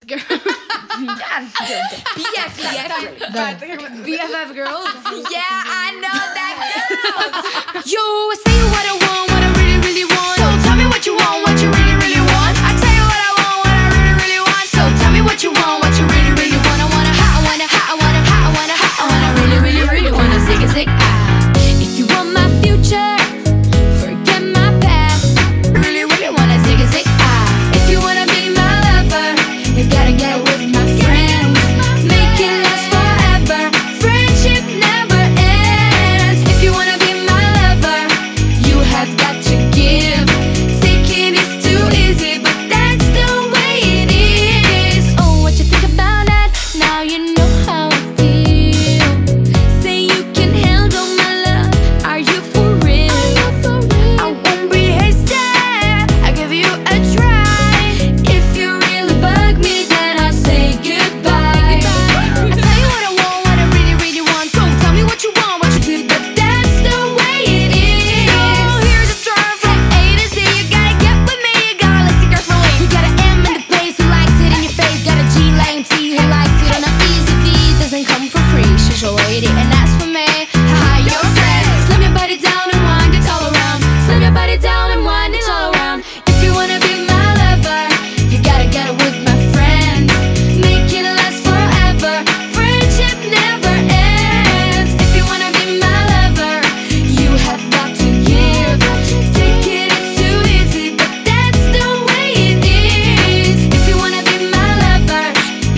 girl. BFF girls. Yeah, I know that girl. Yo, I say what I want, what I really, really want. So tell me what you want, what you really, really want. I tell you what I want, what I really, really want. So tell me what you want, what you really, really want. I wanna hot, I wanna hot, I wanna hot, I wanna hot, I wanna really, really, really wanna zig a zig ah. If you want my future, forget my past. Really, really wanna zig a zig ah. If you wanna be my lover, you gotta get